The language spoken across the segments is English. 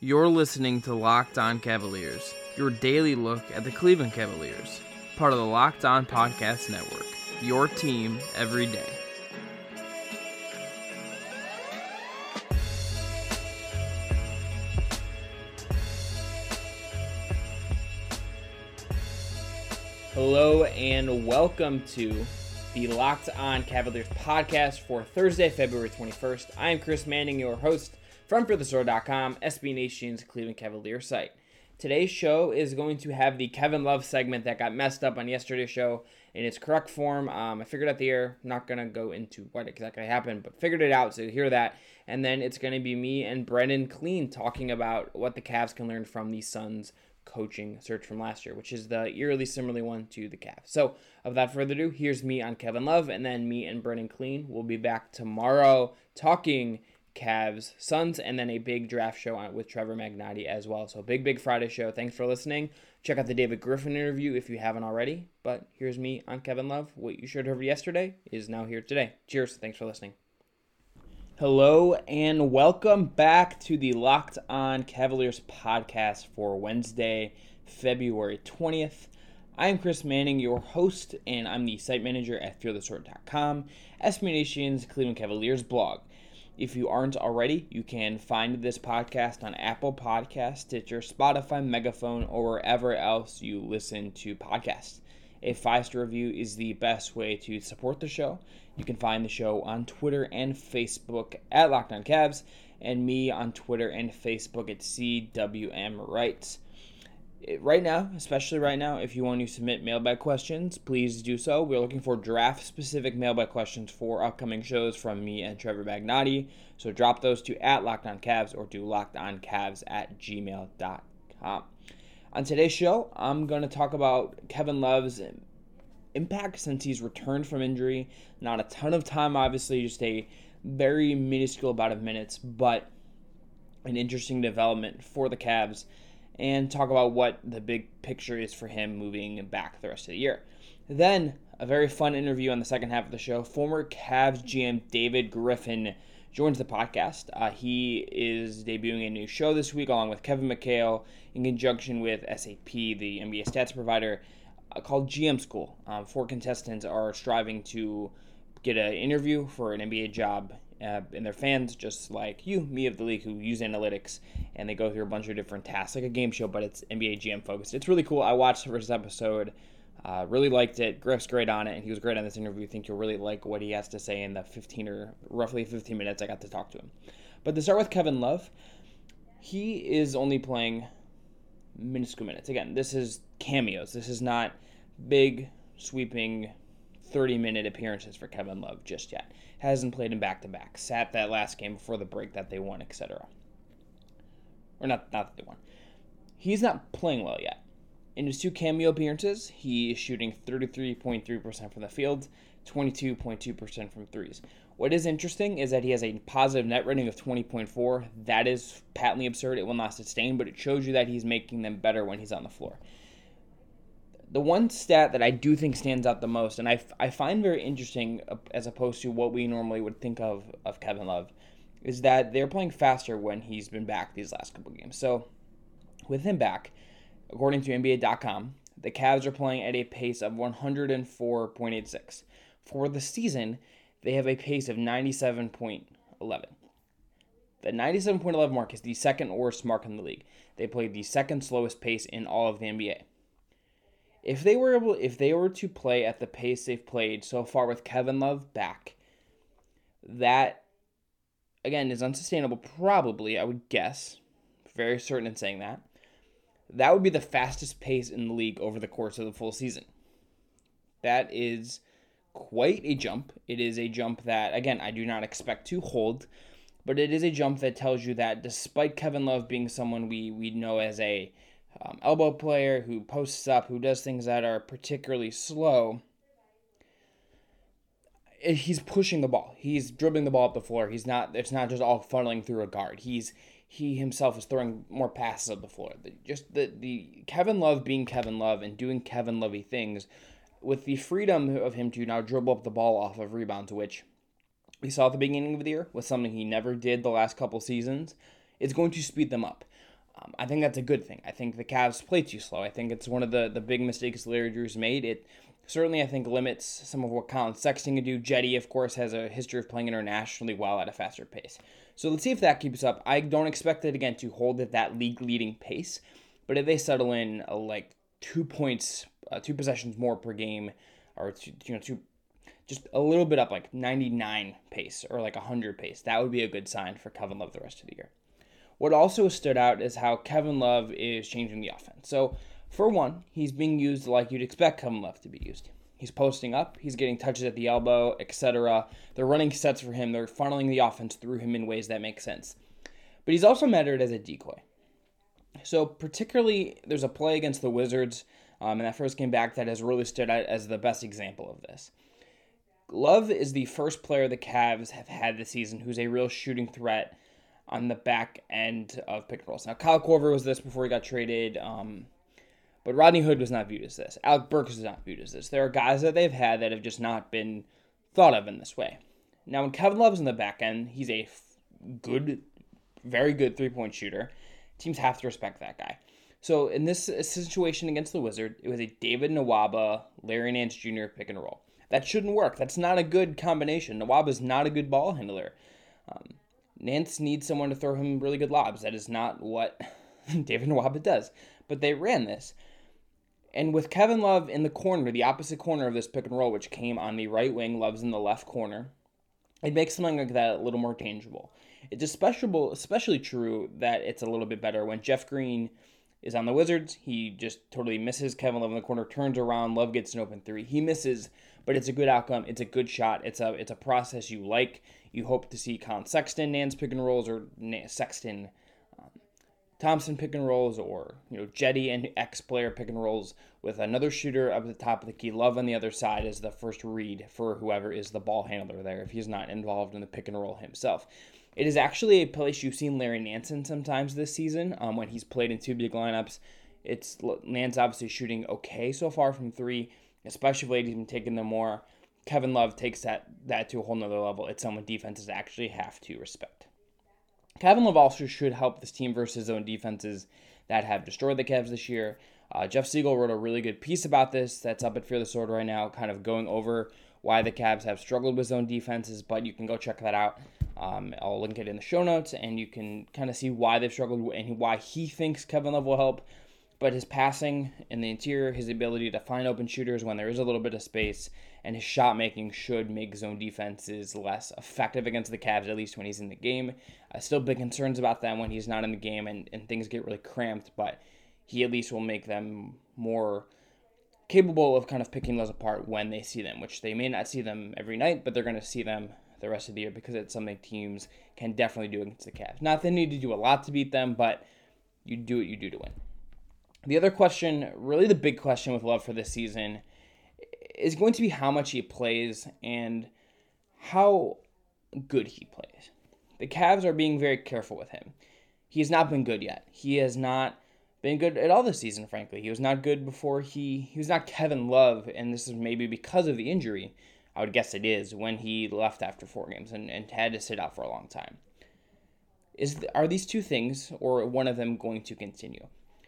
You're listening to Locked On Cavaliers, your daily look at the Cleveland Cavaliers, part of the Locked On Podcast Network, your team every day. Hello and welcome to the Locked On Cavaliers podcast for Thursday, February 21st. I am Chris Manning, your host from ForTheSword.com, SB Nation's Cleveland Cavaliers site. Today's show is going to have the Kevin Love segment that got messed up on yesterday's show in its correct form. I figured out the air, not going to go into what exactly happened, but figured it out, so hear that. And then it's going to be me and Brendan Clean talking about what the Cavs can learn from the Suns coaching search from last year, which is the eerily similar one to the Cavs. So without further ado, here's me on Kevin Love, and then me and Brendan Clean will be back tomorrow talking Cavs, Suns, and then a big draft show with Trevor Magnotti as well. So big Friday show. Thanks for listening. Check out the David Griffin interview if you haven't already. But here's me on Kevin Love. What you should have heard yesterday is now here today. Cheers. Thanks for listening. Hello and welcome back to the Locked On Cavaliers podcast for Wednesday, February 20th. I am Chris Manning, your host, and I'm the site manager at ForTheSword.com, SB Nation's Cleveland Cavaliers blog. If you aren't already, you can find this podcast on Apple Podcasts, Stitcher, Spotify, Megaphone, or wherever else you listen to podcasts. A 5-star review is the best way to support the show. You can find the show on Twitter and Facebook at Locked On Cavs, and me on Twitter and Facebook at CWM Writes. Right now, especially right now, if you want to submit mailbag questions, please do so. We're looking for draft-specific mailbag questions for upcoming shows from me and Trevor Magnotti. So drop those to at Locked On Cavs or to lockedoncavs@gmail.com. On today's show, I'm going to talk about Kevin Love's impact since he's returned from injury. Not a ton of time, obviously, just a very minuscule amount of minutes, but an interesting development for the Cavs, and talk about what the big picture is for him moving back the rest of the year. Then, a very fun interview on the second half of the show. Former Cavs GM David Griffin joins the podcast. He is debuting a new show this week along with Kevin McHale in conjunction with SAP, the NBA stats provider, called GM School. 4 contestants are striving to get an interview for an NBA job, and they're fans just like you, me of the league, who use analytics, and they go through a bunch of different tasks, like a game show, but it's NBA GM focused. It's really cool. I watched the first episode, really liked it. Griff's great on it, and he was great on this interview. I think you'll really like what he has to say in the roughly 15 minutes I got to talk to him. But to start with Kevin Love, he is only playing minuscule minutes. Again, this is cameos. This is not big, sweeping 30-minute appearances for Kevin Love just yet. Hasn't played in back-to-back. Sat that last game before the break that they won, etc. Or not that they won. He's not playing well yet. In his 2 cameo appearances, he is shooting 33.3% from the field, 22.2% from threes. What is interesting is that he has a positive net rating of 20.4. That is patently absurd. It will not sustain, but it shows you that he's making them better when he's on the floor. The one stat that I do think stands out the most, and I find very interesting as opposed to what we normally would think of Kevin Love, is that they're playing faster when he's been back these last couple games. So with him back, according to NBA.com, the Cavs are playing at a pace of 104.86. For the season, they have a pace of 97.11. The 97.11 mark is the second worst mark in the league. They played the second slowest pace in all of the NBA. If they were to play at the pace they've played so far with Kevin Love back, that, again, is unsustainable, probably, I would guess. Very certain in saying that. That would be the fastest pace in the league over the course of the full season. That is quite a jump. It is a jump that, again, I do not expect to hold, but it is a jump that tells you that despite Kevin Love being someone we know as a elbow player who posts up, who does things that are particularly slow, he's pushing the ball. He's dribbling the ball up the floor. It's not just all funneling through a guard. He himself is throwing more passes up the floor. Just the Kevin Love being Kevin Love and doing Kevin Lovey things with the freedom of him to now dribble up the ball off of rebounds, which we saw at the beginning of the year was something he never did the last couple seasons. It's going to speed them up. I think that's a good thing. I think the Cavs play too slow. I think it's one of the big mistakes Larry Drew's made. It certainly, I think, limits some of what Colin Sexton can do. Jetty, of course, has a history of playing internationally well at a faster pace. So let's see if that keeps up. I don't expect it, again, to hold at that league-leading pace. But if they settle in, 2 points, 2 possessions more per game, or just a little bit up, like 99 pace or like 100 pace, that would be a good sign for Kevin Love the rest of the year. What also stood out is how Kevin Love is changing the offense. So, for one, he's being used like you'd expect Kevin Love to be used. He's posting up, he's getting touches at the elbow, etc. They're running sets for him, they're funneling the offense through him in ways that make sense. But he's also mattered as a decoy. So, particularly, there's a play against the Wizards in that first game back that has really stood out as the best example of this. Love is the first player the Cavs have had this season who's a real shooting threat on the back end of pick and rolls. Now, Kyle Korver was this before he got traded, but Rodney Hood was not viewed as this. Alec Burks is not viewed as this. There are guys that they've had that have just not been thought of in this way. Now, when Kevin Love's in the back end, he's a very good three-point shooter. Teams have to respect that guy. So, in this situation against the Wizards, it was a David Nwaba, Larry Nance Jr. pick and roll. That shouldn't work. That's not a good combination. Nwaba's not a good ball handler. Nance needs someone to throw him really good lobs. That is not what David Nwaba does. But they ran this. And with Kevin Love in the corner, the opposite corner of this pick and roll, which came on the right wing, Love's in the left corner, it makes something like that a little more tangible. It's especially true that it's a little bit better when Jeff Green is on the Wizards. He just totally misses Kevin Love in the corner, turns around, Love gets an open three. He misses, but it's a good outcome. It's a good shot. It's a process you like. You hope to see Colin Sexton, Nance pick and rolls, or Sexton Thompson pick and rolls, or Jetty and X-player pick and rolls with another shooter up at the top of the key. Love on the other side as the first read for whoever is the ball handler there if he's not involved in the pick and roll himself. It is actually a place you've seen Larry Nance in sometimes this season when he's played in two big lineups. It's Nance obviously shooting okay so far from three, especially if Lady's been taking them more. Kevin Love takes that to a whole nother level. It's someone defenses actually have to respect. Kevin Love also should help this team versus zone defenses that have destroyed the Cavs this year. Jeff Siegel wrote a really good piece about this that's up at Fear the Sword right now, kind of going over why the Cavs have struggled with zone defenses, but you can go check that out. I'll link it in the show notes, and you can kind of see why they've struggled and why he thinks Kevin Love will help. But his passing in the interior, his ability to find open shooters when there is a little bit of space, and his shot making should make zone defenses less effective against the Cavs, at least when he's in the game. Still big concerns about them when he's not in the game and things get really cramped, but he at least will make them more capable of kind of picking those apart when they see them, which they may not see them every night, but they're going to see them the rest of the year because it's something teams can definitely do against the Cavs. Not that they need to do a lot to beat them, but you do what you do to win. The other question, really the big question with Love for this season, is going to be how much he plays and how good he plays. The Cavs are being very careful with him. He has not been good yet. He has not been good at all this season, frankly. He was not good before he was not Kevin Love, and this is maybe because of the injury. I would guess it is, when he left after 4 games and had to sit out for a long time. Are these two things, or one of them, going to continue?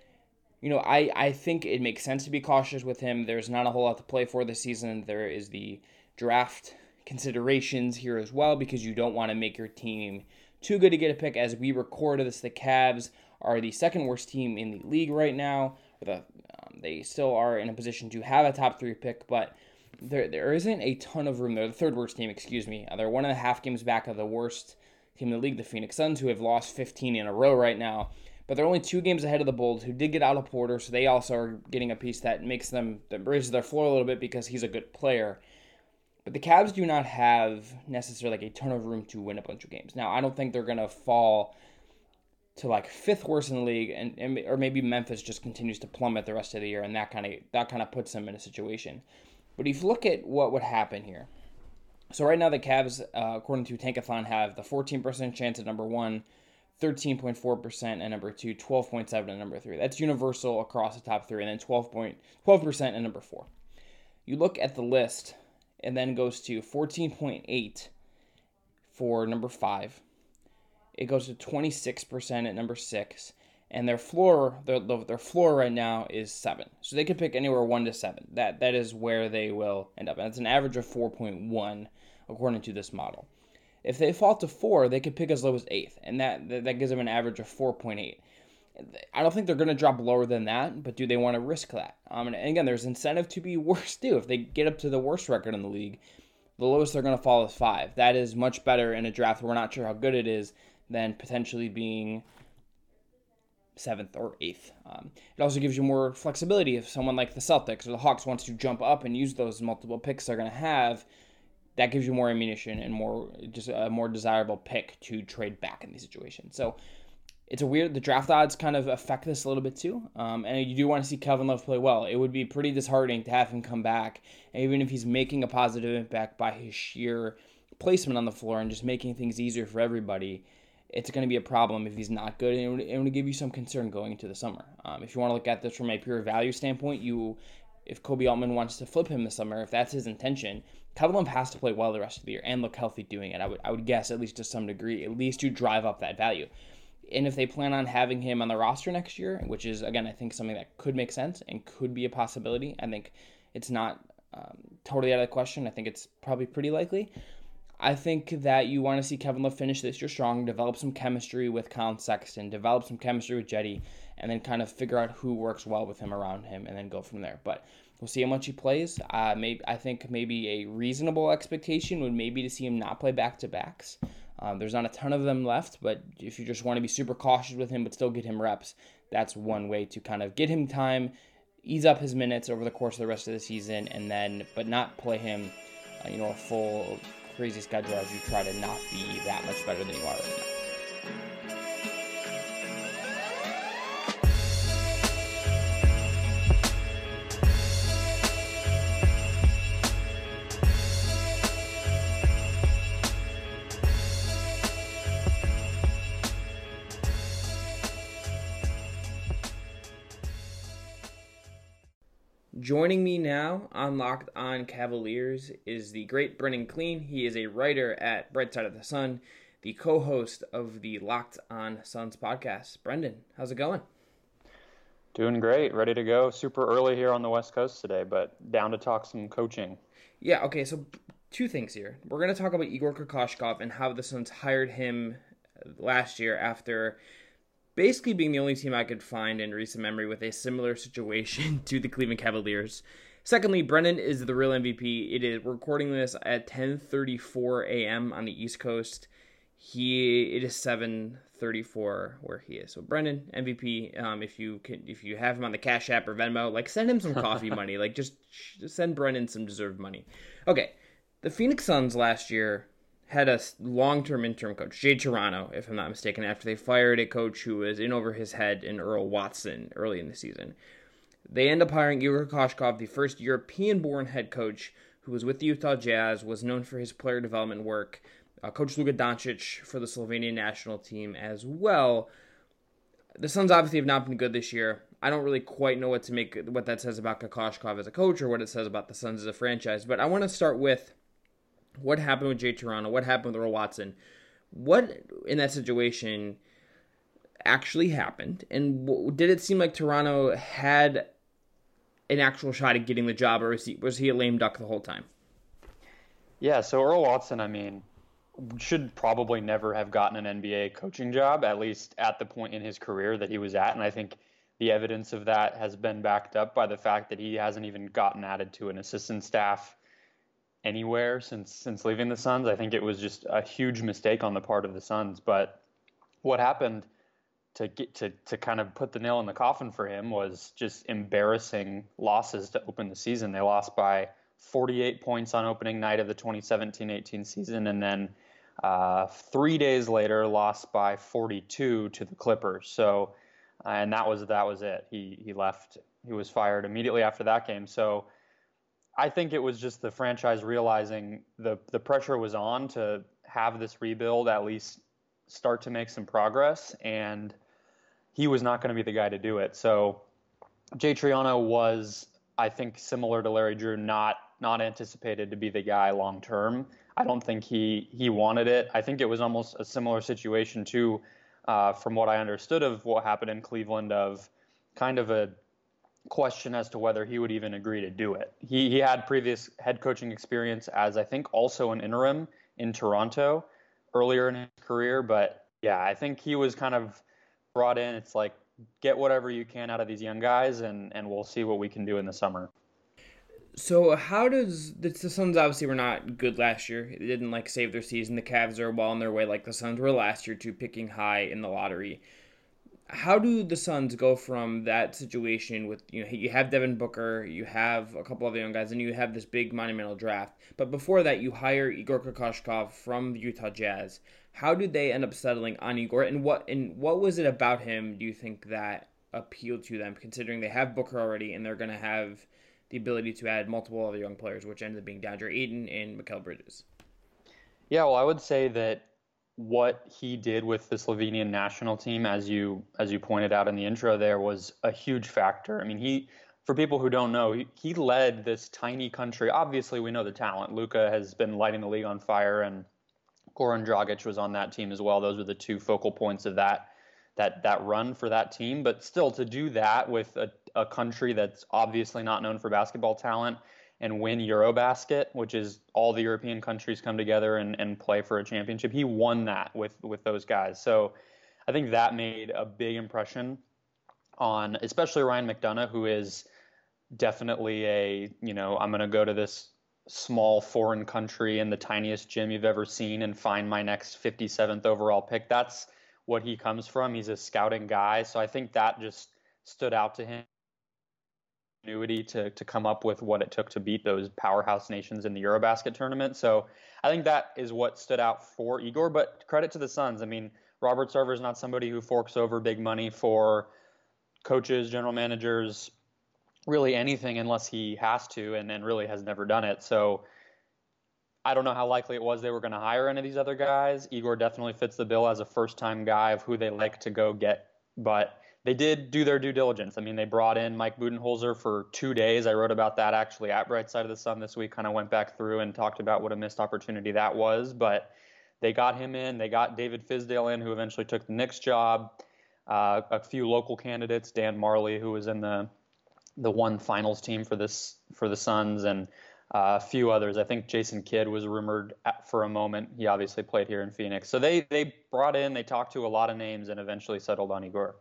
I think it makes sense to be cautious with him. There's not a whole lot to play for this season. There is the draft considerations here as well, because you don't want to make your team too good to get a pick. As we record this, the Cavs are the second worst team in the league right now. They still are in a position to have a top 3 pick, but there isn't a ton of room. They're the third worst team, excuse me. They're 1.5 games back of the worst team in the league, the Phoenix Suns, who have lost 15 in a row right now. But they're only 2 games ahead of the Bulls, who did get Otto Porter, so they also are getting a piece that raises their floor a little bit because he's a good player. But the Cavs do not have necessarily a ton of room to win a bunch of games. Now, I don't think they're going to fall to 5th worst in the league, or maybe Memphis just continues to plummet the rest of the year, and that kind of puts them in a situation. But if you look at what would happen here, so right now the Cavs, according to Tankathon, have the 14% chance at number 1, 13.4% at number 2, 12.7% at number 3. That's universal across the top 3, and then 12% at number 4. You look at the list, and then goes to 14.8 for number 5. It goes to 26% at number 6, and their floor right now is 7. So they could pick anywhere 1 to 7. That is where they will end up. And it's an average of 4.1 according to this model. If they fall to 4, they could pick as low as 8th, and that gives them an average of 4.8. I don't think they're going to drop lower than that, but do they want to risk that? And again, there's incentive to be worse too. If they get up to the worst record in the league, the lowest they're going to fall is 5. That is much better in a draft where we're not sure how good it is than potentially being 7th or 8th. It also gives you more flexibility if someone like the Celtics or the Hawks wants to jump up and use those multiple picks they're going to have. That gives you more ammunition and a more desirable pick to trade back in these situations. So it's the draft odds kind of affect this a little bit too. And you do want to see Kevin Love play well. It would be pretty disheartening to have him come back, and even if he's making a positive impact by his sheer placement on the floor and just making things easier for everybody, it's going to be a problem if he's not good, and it would give you some concern going into the summer. If you want to look at this from a pure value standpoint, if Kobe Altman wants to flip him this summer, if that's his intention, Kevin Love has to play well the rest of the year and look healthy doing it. I would guess, at least to some degree, at least to drive up that value. And if they plan on having him on the roster next year, which is, again, I think something that could make sense and could be a possibility, I think it's not totally out of the question. I think it's probably pretty likely. I think that you want to see Kevin Love finish this year strong, develop some chemistry with Colin Sexton, develop some chemistry with Jetty, and then kind of figure out who works well with him around him and then go from there. But we'll see how much he plays. I think maybe a reasonable expectation would maybe to see him not play back-to-backs. There's not a ton of them left, but if you just want to be super cautious with him but still get him reps, that's one way to kind of get him time, ease up his minutes over the course of the rest of the season, but not play him, a full crazy schedule as you try to not be that much better than you are right now. Joining me now on Locked On Cavaliers is the great Brendan Clean. He is a writer at Bright Side of the Sun, the co-host of the Locked On Suns podcast. Brendan, how's it going? Doing great. Ready to go. Super early here on the West Coast today, but down to talk some coaching. Yeah, okay, so 2 things here. We're going to talk about Igor Kokoshkov and how the Suns hired him last year after basically being the only team I could find in recent memory with a similar situation to the Cleveland Cavaliers. Secondly, Brendan is the real MVP. We're recording this at 10:34 a.m. on the East Coast. It is 7:34 where he is. So Brendan, MVP. If you have him on the Cash App or Venmo, send him some coffee money. Just send Brendan some deserved money. Okay, the Phoenix Suns last year had a long-term interim coach, Jay Toronto, if I'm not mistaken, after they fired a coach who was in over his head in Earl Watson early in the season. They end up hiring Igor Kokoshkov, the first European-born head coach who was with the Utah Jazz, was known for his player development work, Coach Luka Doncic for the Slovenian national team as well. The Suns obviously have not been good this year. I don't really quite know what that says about Kokoshkov as a coach or what it says about the Suns as a franchise, but I want to start with what happened with Jay Toronto? What happened with Earl Watson? What in that situation actually happened? And did it seem like Toronto had an actual shot at getting the job, or was he a lame duck the whole time? Yeah, so Earl Watson, should probably never have gotten an NBA coaching job, at least at the point in his career that he was at. And I think the evidence of that has been backed up by the fact that he hasn't even gotten added to an assistant staff anywhere since leaving the Suns. I think it was just a huge mistake on the part of the Suns. But what happened to kind of put the nail in the coffin for him was just embarrassing losses to open the season. They lost by 48 points on opening night of the 2017-18 season, and then 3 days later lost by 42 to the Clippers. So, and that was it. He left. He was fired immediately after that game. So I think it was just the franchise realizing the pressure was on to have this rebuild at least start to make some progress, and he was not going to be the guy to do it. So Jay Triano was, I think, similar to Larry Drew, not anticipated to be the guy long term. I don't think he wanted it. I think it was almost a similar situation to from what I understood of what happened in Cleveland, of kind of a question as to whether he would even agree to do it. He had previous head coaching experience as, I think, also an interim in Toronto earlier in his career. But yeah, I think he was kind of brought in. It's like, get whatever you can out of these young guys, and we'll see what we can do in the summer. So how does the Suns obviously were not good last year. They didn't like save their season. The Cavs are well on their way, like the Suns were last year, to picking high in the lottery. How do the Suns go from that situation with, you have Devin Booker, you have a couple of young guys, and you have this big monumental draft, but before that you hire Igor Kokoshkov from the Utah Jazz. How did they end up settling on Igor, and what was it about him, do you think, that appealed to them, considering they have Booker already and they're going to have the ability to add multiple other young players, which ended up being DeAndre Ayton and Mikal Bridges? Yeah, well, I would say that what he did with the Slovenian national team, as you pointed out in the intro, there was a huge factor. I mean, for people who don't know, he led this tiny country. Obviously, we know the talent. Luka has been lighting the league on fire, and Goran Dragic was on that team as well. Those were the two focal points of that run for that team. But still, to do that with a country that's obviously not known for basketball talent and win Eurobasket, which is all the European countries come together and play for a championship. He won that with those guys. So I think that made a big impression on especially Ryan McDonough, who is definitely I'm going to go to this small foreign country in the tiniest gym you've ever seen and find my next 57th overall pick. That's what he comes from. He's a scouting guy. So I think that just stood out to him to come up with what it took to beat those powerhouse nations in the Eurobasket tournament. So I think that is what stood out for Igor. But credit to the Suns. I mean, Robert Sarver is not somebody who forks over big money for coaches, general managers, really anything unless he has to, and really has never done it. So I don't know how likely it was they were going to hire any of these other guys. Igor definitely fits the bill as a first-time guy of who they like to go get, but they did do their due diligence. I mean, they brought in Mike Budenholzer for 2 days. I wrote about that actually at Bright Side of the Sun this week, kind of went back through and talked about what a missed opportunity that was, but they got him in. They got David Fizdale in, who eventually took the Knicks job. A few local candidates, Dan Marley, who was in the one finals team for the Suns, and a few others. I think Jason Kidd was rumored for a moment. He obviously played here in Phoenix. So they they talked to a lot of names and eventually settled on Igor.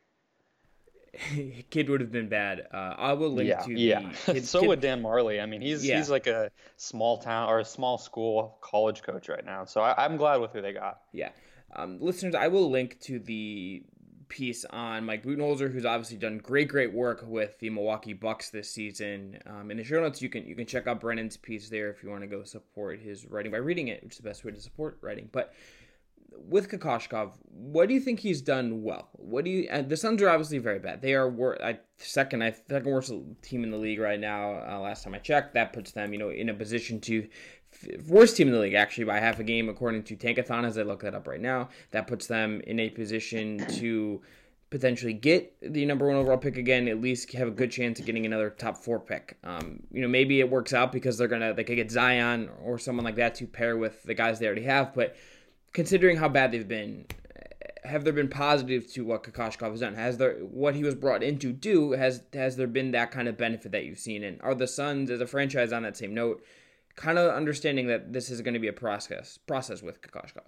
Kidd would have been bad. I will link Yeah, to yeah. the Kidd. So would Dan Marley. I mean, Yeah, he's like a small town or a small school college coach right now. So I'm glad with who they got. yeah. Listeners, I will link to the piece on Mike Budenholzer, who's obviously done great work with the Milwaukee Bucks this season. In the show notes, you can check out Brennan's piece there if you want to go support his writing by reading it, which is the best way to support writing. But with Kokoshkov, what do you think he's done well? The Suns are obviously very bad. They are second worst team in the league right now. Last time I checked, that puts them, in a position to worst team in the league actually by half a game according to Tankathon. As I look that up right now, that puts them in a position to potentially get the number one overall pick again. At least have a good chance of getting another top 4 pick. Maybe it works out because they could get Zion or someone like that to pair with the guys they already have, but considering how bad they've been, have there been positives to what Kokoshkov has done? What he was brought in to do, has there been that kind of benefit that you've seen? And are the Suns, as a franchise, on that same note, kind of understanding that this is going to be a process with Kokoshkov?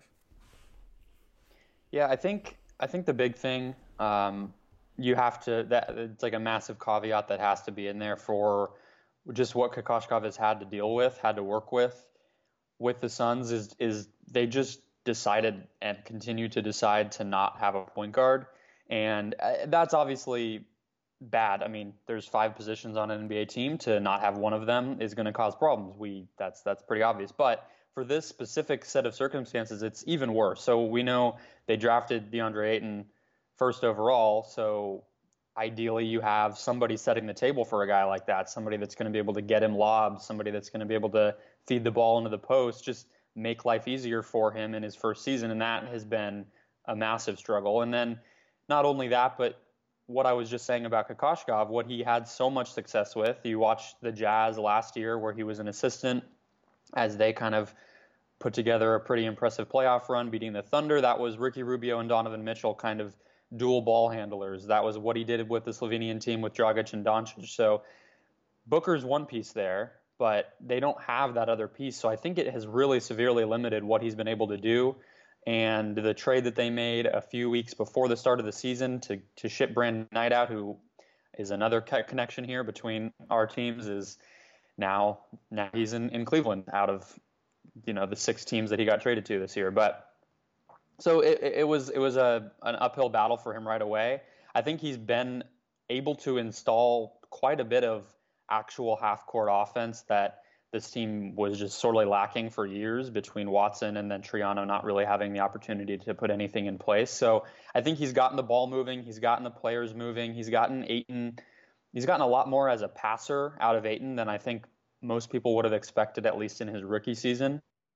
Yeah, I think the big thing, you have to, that it's like a massive caveat that has to be in there for just what Kokoshkov has had to work with the Suns is they just decided and continue to decide to not have a point guard. And that's obviously bad. I mean, there's 5 positions on an NBA team. To not have one of them is going to cause problems. That's pretty obvious. But for this specific set of circumstances, it's even worse. So we know they drafted DeAndre Ayton first overall. So ideally you have somebody setting the table for a guy like that, somebody that's going to be able to get him lobs, somebody that's going to be able to feed the ball into the post, just make life easier for him in his first season. And that has been a massive struggle. And then not only that, but what I was just saying about Kokoshkov, what he had so much success with. You watched the Jazz last year where he was an assistant as they kind of put together a pretty impressive playoff run, beating the Thunder. That was Ricky Rubio and Donovan Mitchell kind of dual ball handlers. That was what he did with the Slovenian team with Dragic and Doncic. So Booker's one piece there, but they don't have that other piece. So I think it has really severely limited what he's been able to do. And the trade that they made a few weeks before the start of the season to ship Brandon Knight out, who is another connection here between our teams, is now he's in Cleveland out of the 6 teams that he got traded to this year. But so it was an uphill battle for him right away. I think he's been able to install quite a bit of actual half-court offense that this team was just sorely lacking for years, between Watson and then Triano not really having the opportunity to put anything in place. So I think he's gotten the ball moving. He's gotten the players moving. He's gotten a lot more as a passer out of Ayton than I think most people would have expected, at least in his rookie season.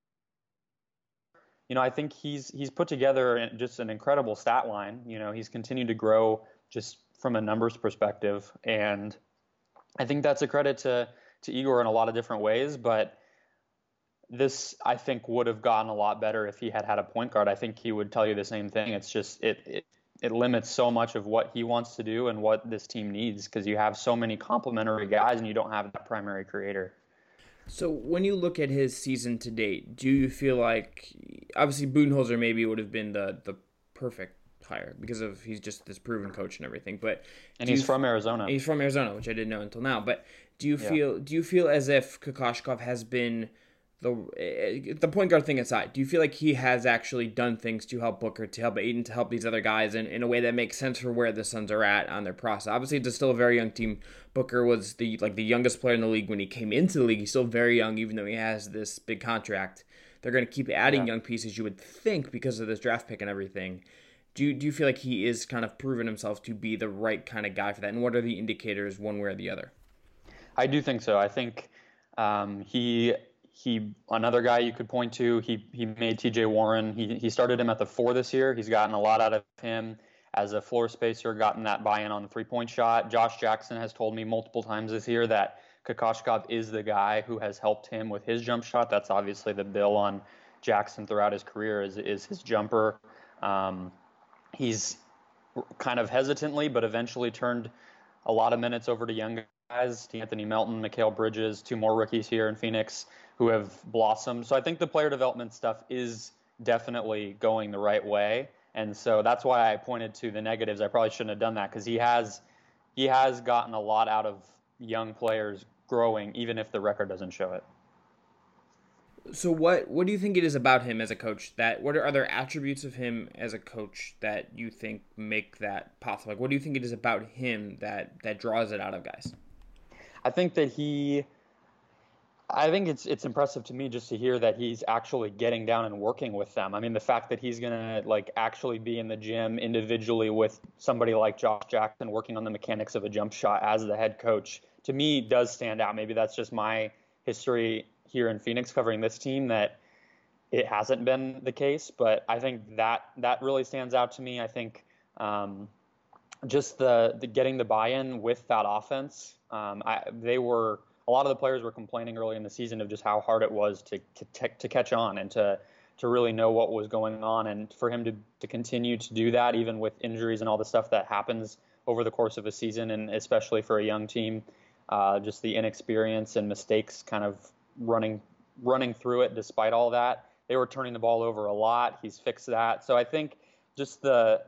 I think he's put together just an incredible stat line. He's continued to grow just from a numbers perspective. And I think that's a credit to Igor in a lot of different ways, but this, I think, would have gotten a lot better if he had a point guard. I think he would tell you the same thing. It's just it limits so much of what he wants to do and what this team needs, because you have so many complementary guys and you don't have that primary creator. So when you look at his season to date, do you feel like, obviously Budenholzer maybe would have been the perfect hire because he's just this proven coach and everything, but he's from Arizona. He's from Arizona, which I didn't know until now. But do you feel as if Kokoshkov has been the point guard thing aside, do you feel like he has actually done things to help Booker, to help Ayton, to help these other guys in a way that makes sense for where the Suns are at on their process? Obviously, it's still a very young team. Booker was the youngest player in the league when he came into the league. He's still very young, even though he has this big contract. They're going to keep adding young pieces, you would think, because of this draft pick and everything. Do you feel like he is kind of proven himself to be the right kind of guy for that? And what are the indicators one way or the other? I do think so. I think he another guy you could point to, he made TJ Warren. He started him at the 4 this year. He's gotten a lot out of him as a floor spacer, gotten that buy-in on the three-point shot. Josh Jackson has told me multiple times this year that Kokoshkov is the guy who has helped him with his jump shot. That's obviously the bill on Jackson throughout his career is his jumper. He's kind of hesitantly, but eventually turned a lot of minutes over to young guys, Anthony Melton, Mikal Bridges, 2 more rookies here in Phoenix who have blossomed. So I think the player development stuff is definitely going the right way. And so that's why I pointed to the negatives. I probably shouldn't have done that, because he has gotten a lot out of young players growing, even if the record doesn't show it. So what do you think it is about him as a coach what are there attributes of him as a coach that you think make that possible? Like, what do you think it is about him that draws it out of guys? I think it's impressive to me just to hear that he's actually getting down and working with them. I mean, the fact that he's going to actually be in the gym individually with somebody like Josh Jackson working on the mechanics of a jump shot as the head coach, to me does stand out. Maybe that's just my history here in Phoenix covering this team, that it hasn't been the case, but I think that really stands out to me. I think just the getting the buy-in with that offense. A lot of the players were complaining early in the season of just how hard it was to catch on and to really know what was going on, and for him to continue to do that even with injuries and all the stuff that happens over the course of a season, and especially for a young team, just the inexperience and mistakes kind of running through it despite all that. They were turning the ball over a lot. He's fixed that. So I think just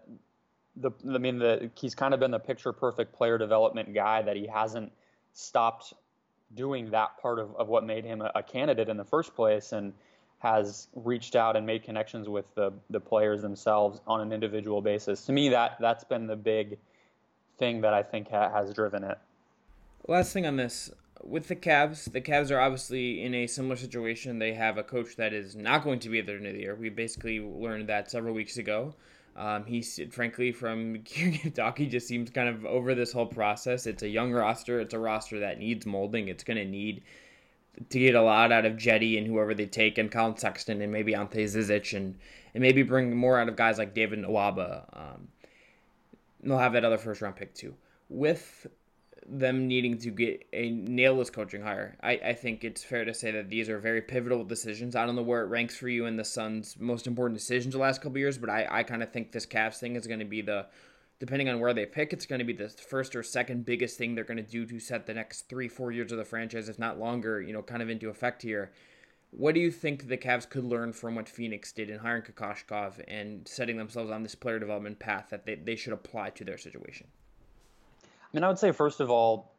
he's kind of been the picture perfect player development guy, that he hasn't stopped doing that part of what made him a candidate in the first place, and has reached out and made connections with the players themselves on an individual basis. To me, that's been the big thing that I think has driven it. Last thing on this. With the Cavs are obviously in a similar situation. They have a coach that is not going to be there near the year. We basically learned that several weeks ago. He's, frankly, from talk, he just seems kind of over this whole process. It's a young roster. It's a roster that needs molding. It's going to need to get a lot out of Jetty and whoever they take, and Colin Sexton, and maybe Ante Zizic, and maybe bring more out of guys like David Nwaba. They'll have that other first-round pick, too. With them needing to get a nailless coaching hire. I think it's fair to say that these are very pivotal decisions. I don't know where it ranks for you in the Suns' most important decisions the last couple of years, but I kind of think this Cavs thing is going to be depending on where they pick, it's going to be the first or second biggest thing they're going to do to set the next 3-4 years of the franchise, if not longer, kind of into effect here. What do you think the Cavs could learn from what Phoenix did in hiring Kokoshkov and setting themselves on this player development path that they should apply to their situation? I mean, I would say, first of all,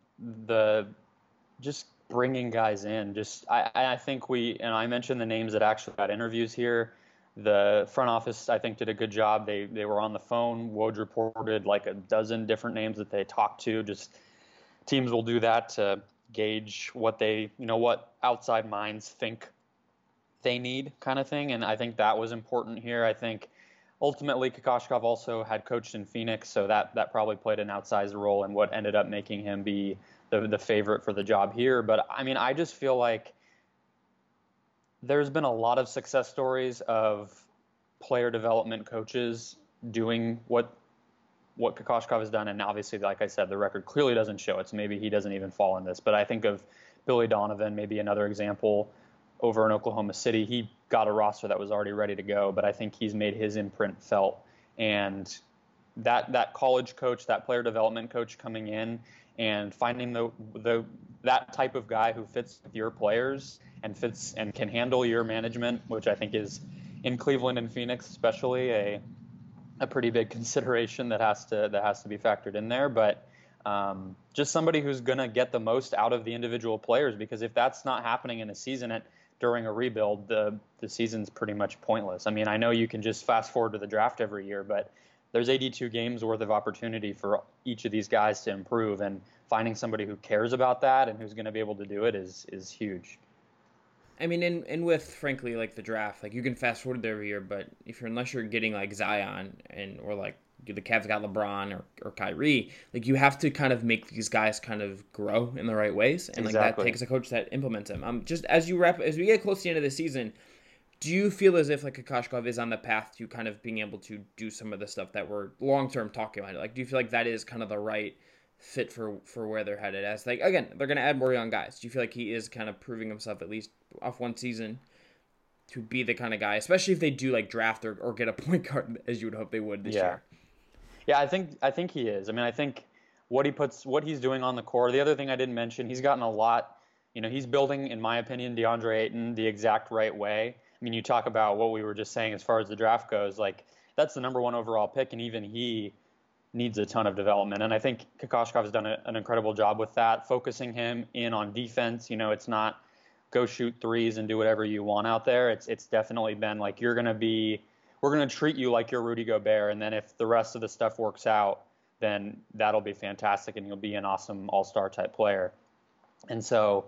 just bringing guys in. I think I mentioned the names that actually got interviews here. The front office, I think, did a good job. They were on the phone. Woj reported like a dozen different names that they talked to. Just teams will do that to gauge what what outside minds think they need, kind of thing. And I think that was important here. I think ultimately Kokoshkov also had coached in Phoenix, so that probably played an outsized role in what ended up making him be the favorite for the job here. But I mean, I just feel like there's been a lot of success stories of player development coaches doing what Kokoshkov has done. And obviously, like I said, the record clearly doesn't show it, so maybe he doesn't even fall in this. But I think of Billy Donovan, maybe another example, over in Oklahoma City. He got a roster that was already ready to go, but I think he's made his imprint felt. And that college coach, that player development coach coming in and finding that type of guy who fits with your players and fits and can handle your management, which I think is in Cleveland and Phoenix especially a pretty big consideration that has to be factored in there. But just somebody who's going to get the most out of the individual players, because if that's not happening in a season during a rebuild, the season's pretty much pointless. I mean, I know you can just fast forward to the draft every year, but there's 82 games worth of opportunity for each of these guys to improve, and finding somebody who cares about that and who's going to be able to do it is huge. I mean, and with, frankly, like the draft, like you can fast forward there every year, but unless you're getting like Zion or like the Cavs got LeBron or Kyrie, like you have to kind of make these guys kind of grow in the right ways, and like that takes a coach that implements them. Just as we get close to the end of the season, do you feel as if like Kokoshkov is on the path to kind of being able to do some of the stuff that we're long term talking about? Like, do you feel like that is kind of the right fit for where they're headed? As like, again, they're going to add more young guys. Do you feel like he is kind of proving himself, at least off one season, to be the kind of guy, especially if they do like draft or get a point guard as you would hope they would this year? Yeah, I think he is. I mean, I think what he's doing on the court. The other thing I didn't mention, he's gotten a lot. He's building, in my opinion, DeAndre Ayton the exact right way. I mean, you talk about what we were just saying as far as the draft goes. Like, that's the number one overall pick, and even he needs a ton of development. And I think Kokoshkov has done an incredible job with that, focusing him in on defense. It's not go shoot threes and do whatever you want out there. It's definitely been like, we're going to treat you like you're Rudy Gobert, and then if the rest of the stuff works out, then that'll be fantastic, and you'll be an awesome all-star type player. And so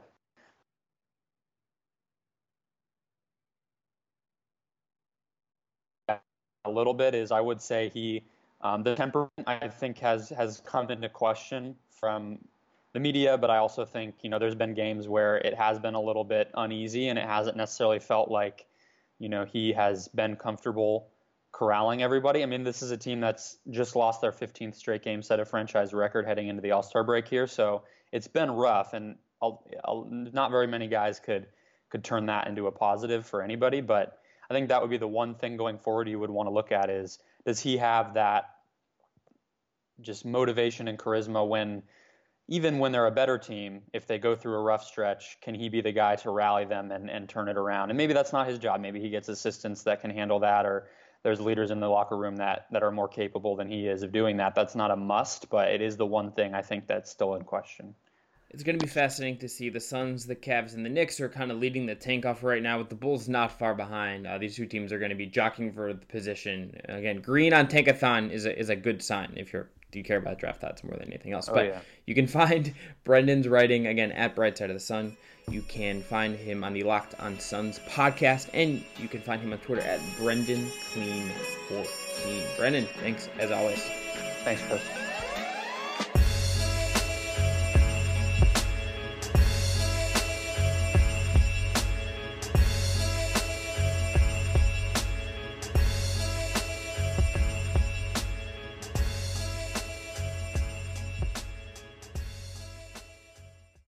a little bit is, I would say the temperament, I think, has come into question from the media, but I also think, there's been games where it has been a little bit uneasy, and it hasn't necessarily felt like, he has been comfortable corralling everybody. I mean, this is a team that's just lost their 15th straight game, set a franchise record heading into the All-Star break here. So it's been rough, and not very many guys could turn that into a positive for anybody. But I think that would be the one thing going forward you would want to look at is, does he have that just motivation and charisma even when they're a better team, if they go through a rough stretch, can he be the guy to rally them and turn it around? And maybe that's not his job. Maybe he gets assistants that can handle that, or there's leaders in the locker room that are more capable than he is of doing that. That's not a must, but it is the one thing I think that's still in question. It's going to be fascinating to see. The Suns, the Cavs, and the Knicks are kind of leading the tank off right now, with the Bulls not far behind. These two teams are going to be jockeying for the position. Again, green on Tankathon is a good sign if you care about draft odds more than anything else. You can find Brendan's writing, again, at Brightside of the Sun. You can find him on the Locked on Suns podcast, and you can find him on Twitter at BrendanClean14. Brendan, thanks as always. Thanks, Chris.